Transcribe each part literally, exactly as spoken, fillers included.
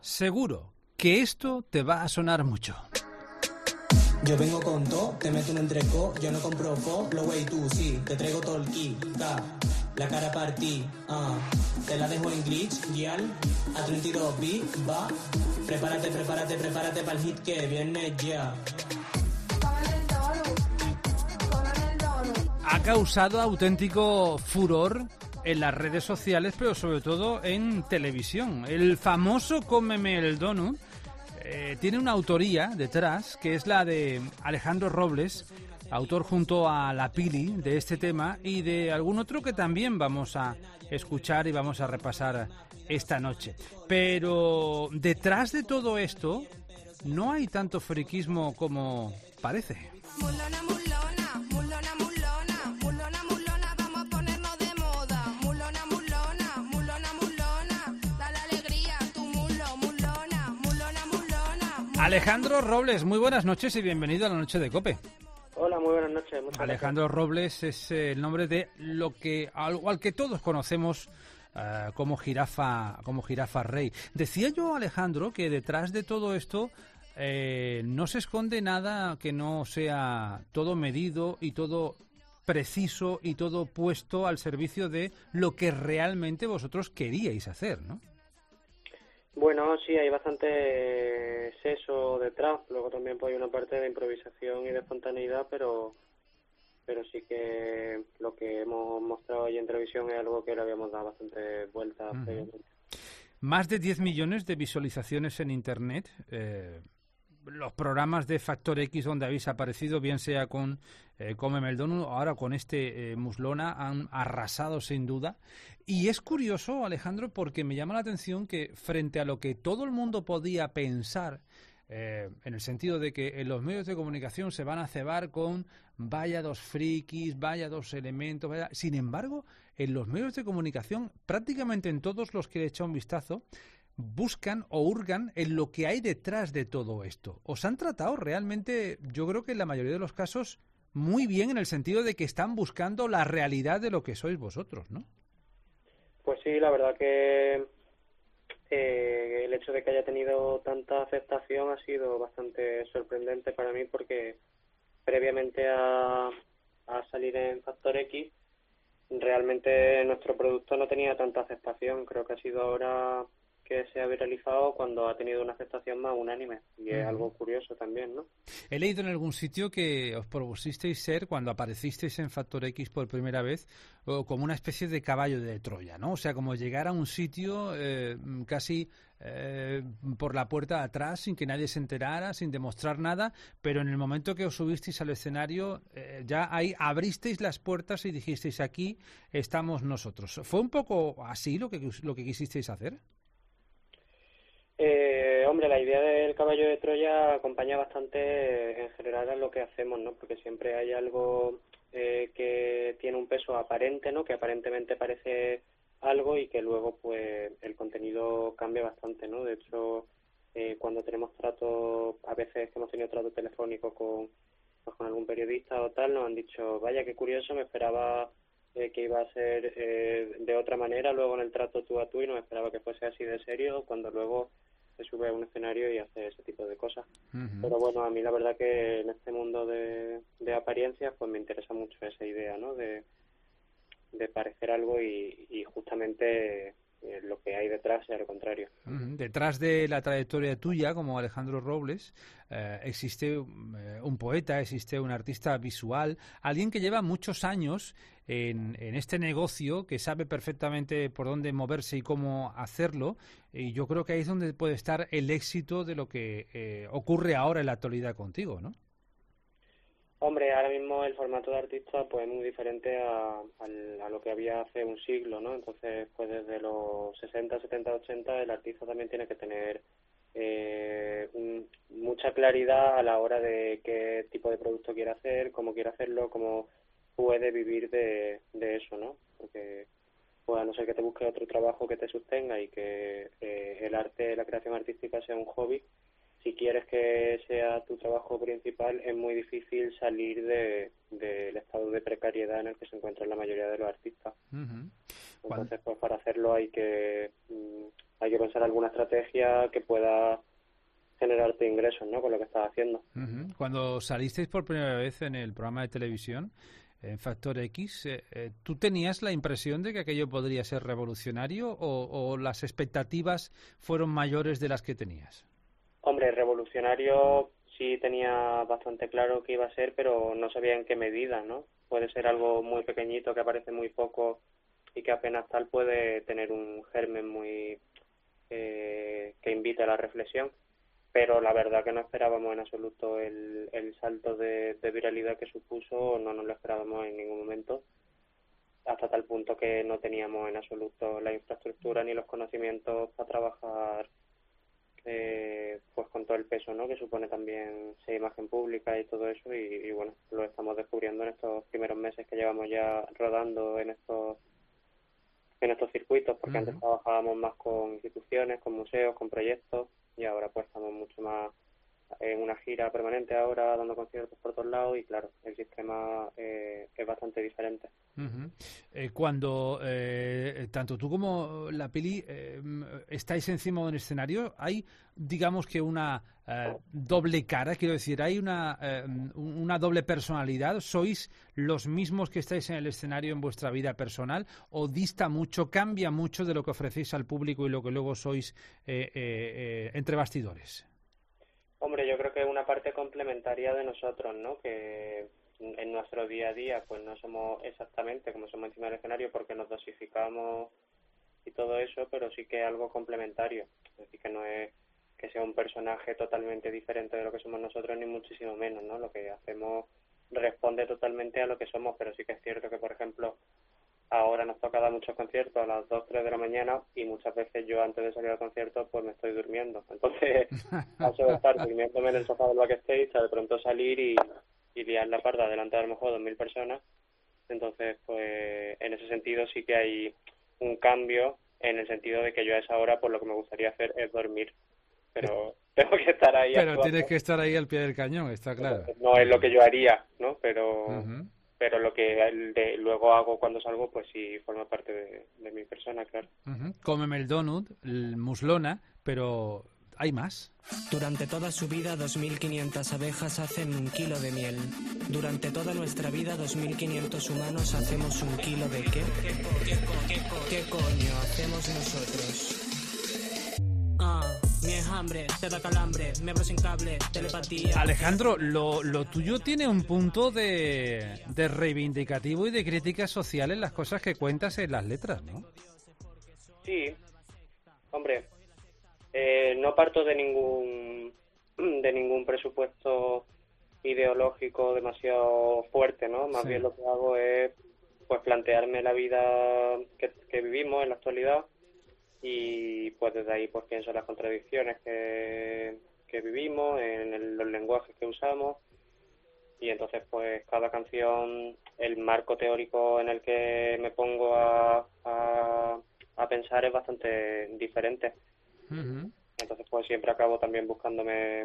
Seguro que esto te va a sonar mucho. Yo vengo con todo, te meto un entrecó, yo no compro fo, lo wey tú, sí, te traigo todo el kit, da, la cara partí, ah, te la dejo en glitch, guial, a treinta y dos bits, va, prepárate, prepárate, prepárate para el hit que viene ya. Ha causado auténtico furor en las redes sociales, pero sobre todo en televisión. El famoso Cómeme el Donut eh, tiene una autoría detrás, que es la de Alejandro Robles, autor junto a La Pili de este tema y de algún otro que también vamos a escuchar y vamos a repasar esta noche. Pero detrás de todo esto no hay tanto friquismo como parece. Mulona, mulona, mulona, mulona, mulona, mulona, vamos a ponernos de moda. Mulona, mulona, mulona, mulona, dale alegría a tu mulo, mulona, mulona, mulona. Alejandro Robles, muy buenas noches y bienvenido a la Noche de COPE. Hola, muy buenas noches. Muchas Alejandro gracias. Robles es eh, el nombre de lo que al, al que todos conocemos uh, como jirafa, como jirafa rey. Decía yo, Alejandro, que detrás de todo esto eh, no se esconde nada que no sea todo medido y todo preciso y todo puesto al servicio de lo que realmente vosotros queríais hacer, ¿no? Bueno, sí, hay bastante seso detrás. Luego también pues, hay una parte de improvisación y de espontaneidad, pero pero sí que lo que hemos mostrado ahí en televisión es algo que le habíamos dado bastante vueltas Uh-huh. previamente. Más de diez millones de visualizaciones en Internet. Eh, los programas de Factor X donde habéis aparecido, bien sea con eh, Cómeme el Donut o ahora con este eh, Muslona, han arrasado sin duda. Y es curioso, Alejandro, porque me llama la atención que frente a lo que todo el mundo podía pensar, eh, en el sentido de que en los medios de comunicación se van a cebar con vaya dos frikis, vaya dos elementos, vaya... sin embargo, en los medios de comunicación, prácticamente en todos los que he echado un vistazo, buscan o hurgan en lo que hay detrás de todo esto. ¿Os han tratado realmente, yo creo que en la mayoría de los casos, muy bien en el sentido de que están buscando la realidad de lo que sois vosotros, ¿no? Pues sí, la verdad que eh, el hecho de que haya tenido tanta aceptación ha sido bastante sorprendente para mí porque previamente a, a salir en Factor X realmente nuestro producto no tenía tanta aceptación. Creo que ha sido ahora que se ha viralizado cuando ha tenido una aceptación más unánime y es uh-huh. algo curioso también, ¿no? He leído en algún sitio que os propusisteis ser, cuando aparecisteis en Factor X por primera vez, como una especie de caballo de Troya, ¿no? O sea, como llegar a un sitio eh, casi eh, por la puerta de atrás, sin que nadie se enterara, sin demostrar nada, pero en el momento que os subisteis al escenario, eh, ya ahí abristeis las puertas y dijisteis, aquí estamos nosotros. ¿Fue un poco así lo que, lo que quisisteis hacer? Eh, hombre, la idea del caballo de Troya acompaña bastante en general a lo que hacemos, ¿no? Porque siempre hay algo eh, que tiene un peso aparente, ¿no? Que aparentemente parece algo y que luego, pues, el contenido cambia bastante, ¿no? De hecho, eh, cuando tenemos trato, a veces que hemos tenido trato telefónico con, pues, con algún periodista o tal, nos han dicho, vaya, qué curioso, me esperaba eh, que iba a ser eh, de otra manera luego en el trato tú a tú y no me esperaba que fuese así de serio, cuando luego se sube a un escenario y hace ese tipo de cosas. Uh-huh. Pero bueno, a mí la verdad que en este mundo de, de apariencias pues me interesa mucho esa idea, ¿no? De, de parecer algo y, y justamente eh, lo que hay detrás sea lo contrario. Uh-huh. Detrás de la trayectoria tuya como Alejandro Robles eh, existe eh, un poeta, existe un artista visual, alguien que lleva muchos años en, en este negocio, que sabe perfectamente por dónde moverse y cómo hacerlo, y yo creo que ahí es donde puede estar el éxito de lo que eh, ocurre ahora en la actualidad contigo, ¿no? Hombre, ahora mismo el formato de artista pues es muy diferente a, a, a lo que había hace un siglo, ¿no? Entonces, pues desde los sesenta, setenta, ochenta el artista también tiene que tener eh, un, mucha claridad a la hora de qué tipo de producto quiere hacer, cómo quiere hacerlo, cómo puede vivir de, de eso, ¿no? Porque pues a no ser que te busques otro trabajo que te sostenga y que eh, el arte, la creación artística sea un hobby, si quieres que sea tu trabajo principal, es muy difícil salir de, del estado de precariedad en el que se encuentran la mayoría de los artistas. Uh-huh. Entonces, pues para hacerlo hay que mm, hay que pensar alguna estrategia que pueda generarte ingresos, ¿no? Con lo que estás haciendo. Uh-huh. Cuando salisteis por primera vez en el programa de televisión, en Factor X, eh, eh, ¿tú tenías la impresión de que aquello podría ser revolucionario o, o las expectativas fueron mayores de las que tenías? Hombre, revolucionario sí tenía bastante claro que iba a ser, pero no sabía en qué medida, ¿no? Puede ser algo muy pequeñito que aparece muy poco y que apenas tal puede tener un germen muy eh, que invite a la reflexión, pero la verdad que no esperábamos en absoluto el, el salto de, de viralidad que supuso, no nos lo esperábamos en ningún momento, hasta tal punto que no teníamos en absoluto la infraestructura ni los conocimientos para trabajar eh, pues con todo el peso, ¿no? Que supone también ser imagen pública y todo eso, y, y bueno, lo estamos descubriendo en estos primeros meses que llevamos ya rodando en estos en estos circuitos, porque uh-huh. antes trabajábamos más con instituciones, con museos, con proyectos, y ahora pues estamos mucho más en una gira permanente ahora, dando conciertos por todos lados, y claro, el sistema eh, es bastante diferente. Uh-huh. Eh, cuando eh, tanto tú como la Pili eh, estáis encima de un escenario, hay, digamos que una eh, doble cara, quiero decir, hay una, eh, una doble personalidad. ¿Sois los mismos que estáis en el escenario en vuestra vida personal o dista mucho, cambia mucho de lo que ofrecéis al público y lo que luego sois eh, eh, eh, entre bastidores? Hombre, yo creo que es una parte complementaria de nosotros, ¿no? Que en nuestro día a día pues no somos exactamente como somos encima del escenario porque nos dosificamos y todo eso, pero sí que es algo complementario. Es decir, que no es que sea un personaje totalmente diferente de lo que somos nosotros, ni muchísimo menos, ¿no? Lo que hacemos responde totalmente a lo que somos, pero sí que es cierto que, por ejemplo, ahora nos toca dar muchos conciertos a las dos, tres de la mañana y muchas veces yo antes de salir al concierto pues me estoy durmiendo. Entonces paso de estar durmiéndome en el sofá del backstage a de pronto salir y, y liar la parda delante de a lo mejor dos mil personas. Entonces pues en ese sentido sí que hay un cambio en el sentido de que yo a esa hora pues lo que me gustaría hacer es dormir. Pero tengo que estar ahí. Pero actuando. Tienes que estar ahí al pie del cañón, está claro. No es lo que yo haría, ¿no? Pero... Uh-huh. pero lo que de, luego hago cuando salgo, pues sí forma parte de, de mi persona, claro. Uh-huh. Cómeme el donut, el muslona, pero hay más. Durante toda su vida, dos mil quinientas abejas hacen un kilo de miel. Durante toda nuestra vida, dos mil quinientos humanos hacemos un kilo de ¿qué? ¿Qué, qué, qué, qué coño hacemos nosotros? Ah... Mi enjambre, te da calambre, me abro sin cable, telepatía. Alejandro, lo, lo tuyo tiene un punto de, de reivindicativo y de crítica social en las cosas que cuentas en las letras, ¿no? Sí, hombre, eh, no parto de ningún de ningún presupuesto ideológico demasiado fuerte, ¿no? Más sí. bien lo que hago es pues plantearme la vida que, que vivimos en la actualidad. Y pues desde ahí pues pienso en las contradicciones que, que vivimos, en el, los lenguajes que usamos, y entonces pues cada canción, el marco teórico en el que me pongo a, a, a pensar es bastante diferente. Uh-huh. Entonces pues siempre acabo también buscándome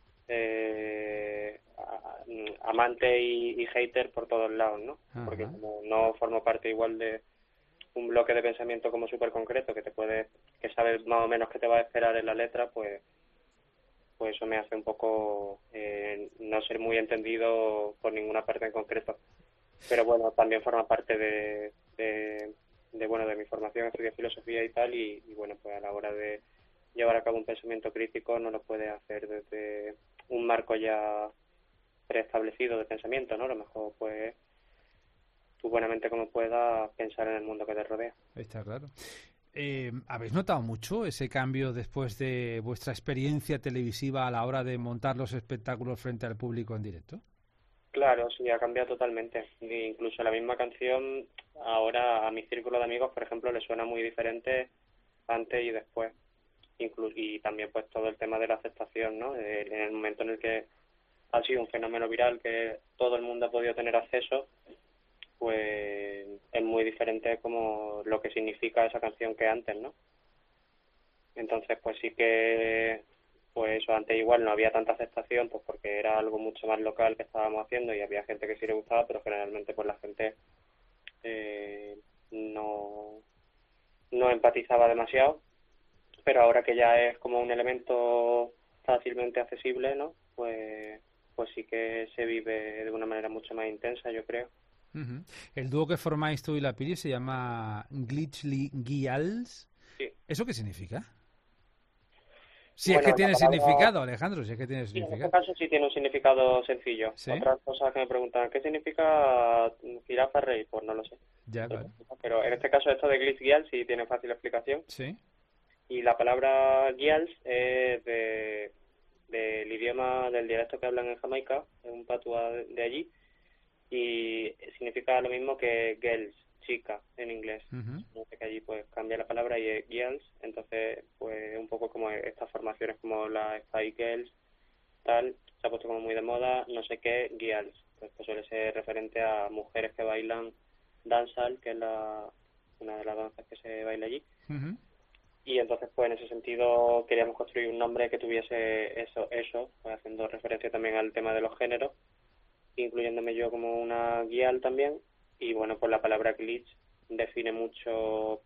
eh, a, amante y, y hater por todos lados, ¿no? Uh-huh. Porque como no formo parte igual de un bloque de pensamiento como súper concreto que te puede, que sabes más o menos qué te va a esperar en la letra, pues pues eso me hace un poco eh, no ser muy entendido por ninguna parte en concreto. Pero bueno, también forma parte de, de, de bueno de mi formación, estudié filosofía y tal, y, y bueno, pues a la hora de llevar a cabo un pensamiento crítico no lo puedes hacer desde un marco ya preestablecido de pensamiento, ¿no? A lo mejor pues tú buenamente como puedas pensar en el mundo que te rodea. Está claro. Eh, ¿Habéis notado mucho ese cambio después de vuestra experiencia televisiva a la hora de montar los espectáculos frente al público en directo? Claro, sí, ha cambiado totalmente. Incluso la misma canción ahora a mi círculo de amigos, por ejemplo, le suena muy diferente antes y después. Inclu- y también pues todo el tema de la aceptación, ¿no? Eh, en el momento en el que ha sido un fenómeno viral que todo el mundo ha podido tener acceso, pues es muy diferente como lo que significa esa canción que antes, ¿no? Entonces pues sí que pues eso, antes igual no había tanta aceptación pues porque era algo mucho más local que estábamos haciendo y había gente que sí le gustaba, pero generalmente pues la gente eh, no no empatizaba demasiado, pero ahora que ya es como un elemento fácilmente accesible, ¿no? Pues, pues sí que se vive de una manera mucho más intensa, yo creo. Uh-huh. El dúo que formáis tú y la Pili se llama Glitchly Gials. Sí. ¿Eso qué significa? Si Bueno, es que la tiene palabra- significado, Alejandro, si es que tiene Sí, en este significado. caso sí tiene un significado sencillo. ¿Sí? Otras cosas que me preguntan, ¿qué significa jirafa rey? Pues no lo sé. Ya, claro. Pero en este caso esto de Glitch Gials sí tiene fácil explicación. Sí. Y la palabra Gials es de, del idioma, del dialecto que hablan en Jamaica, es un patua de, de allí, y significa lo mismo que girls, chica, en inglés. Uh-huh. No sé que allí pues cambia la palabra y es girls, entonces pues un poco como estas formaciones como la Spy Girls, tal, se ha puesto como muy de moda, no sé qué, girls, pues que suele ser referente a mujeres que bailan dancehall, que es la, una de las danzas que se baila allí. Uh-huh. Y entonces, pues en ese sentido queríamos construir un nombre que tuviese eso, eso, pues, haciendo referencia también al tema de los géneros, incluyéndome yo como una guial también. Y bueno, pues la palabra glitch define mucho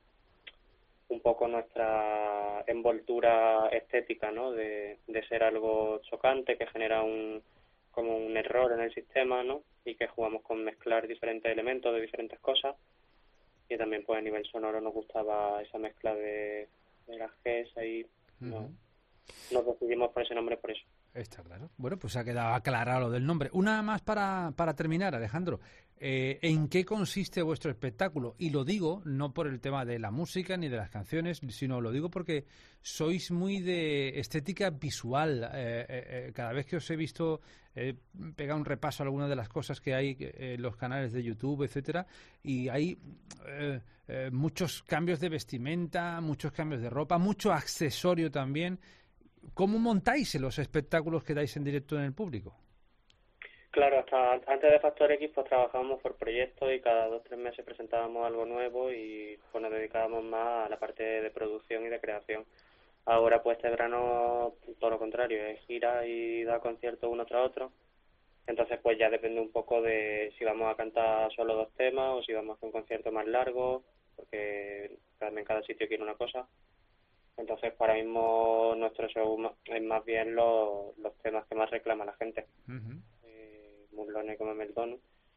un poco nuestra envoltura estética, ¿no? De, de ser algo chocante, que genera un como un error en el sistema, ¿no? Y que jugamos con mezclar diferentes elementos de diferentes cosas. Y también, pues a nivel sonoro nos gustaba esa mezcla de de las Gs ahí, no, Uh-huh. nos decidimos por ese nombre por eso. Está claro. Bueno, pues ha quedado aclarado lo del nombre. Una más para, para terminar, Alejandro. Eh, ¿En qué consiste vuestro espectáculo? Y lo digo no por el tema de la música ni de las canciones, sino lo digo porque sois muy de estética visual. Eh, eh, eh, cada vez que os he visto eh, pegar un repaso a algunas de las cosas que hay eh, en los canales de YouTube, etcétera, y hay eh, eh, muchos cambios de vestimenta, muchos cambios de ropa, mucho accesorio también. ¿Cómo montáis los espectáculos que dais en directo en el público? Claro, hasta antes de Factor X pues trabajábamos por proyectos y cada dos o tres meses presentábamos algo nuevo y pues nos dedicábamos más a la parte de producción y de creación. Ahora pues este verano todo lo contrario, es gira y da conciertos uno tras otro. Entonces pues ya depende un poco de si vamos a cantar solo dos temas o si vamos a hacer un concierto más largo, porque también cada sitio quiere una cosa. Entonces, para mismo nuestro show es más bien los, los temas que más reclama la gente. Uh-huh. Eh, Murlones como Meldon.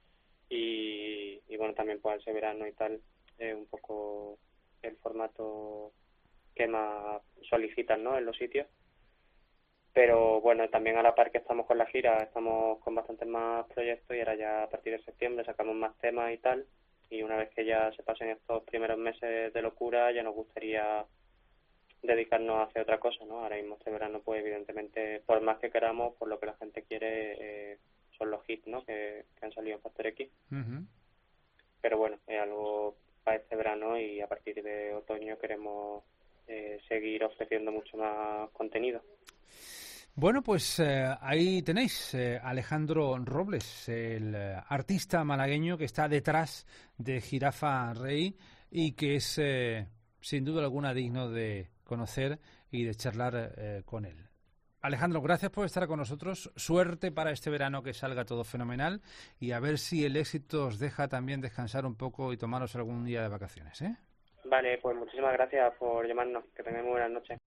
Y, y bueno, también pues ese verano y tal, es un poco el formato que más solicitan, ¿no? En los sitios. Pero bueno, también a la par que estamos con la gira, estamos con bastantes más proyectos y ahora ya a partir de septiembre sacamos más temas y tal. Y una vez que ya se pasen estos primeros meses de locura, ya nos gustaría dedicarnos a hacer otra cosa, ¿no? Ahora mismo este verano, pues evidentemente, por más que queramos, por lo que la gente quiere, eh, son los hits, ¿no? Que, que han salido en Factor X. Uh-huh. Pero bueno, es algo para este verano y a partir de otoño queremos eh, seguir ofreciendo mucho más contenido. Bueno, pues eh, ahí tenéis eh, Alejandro Robles, el eh, artista malagueño que está detrás de Jirafa Rey y que es, eh, sin duda alguna, digno de conocer y de charlar eh, con él. Alejandro, gracias por estar con nosotros. Suerte para este verano, que salga todo fenomenal y a ver si el éxito os deja también descansar un poco y tomaros algún día de vacaciones, ¿eh? Vale, pues muchísimas gracias por llamarnos. Que tengáis muy buenas noches.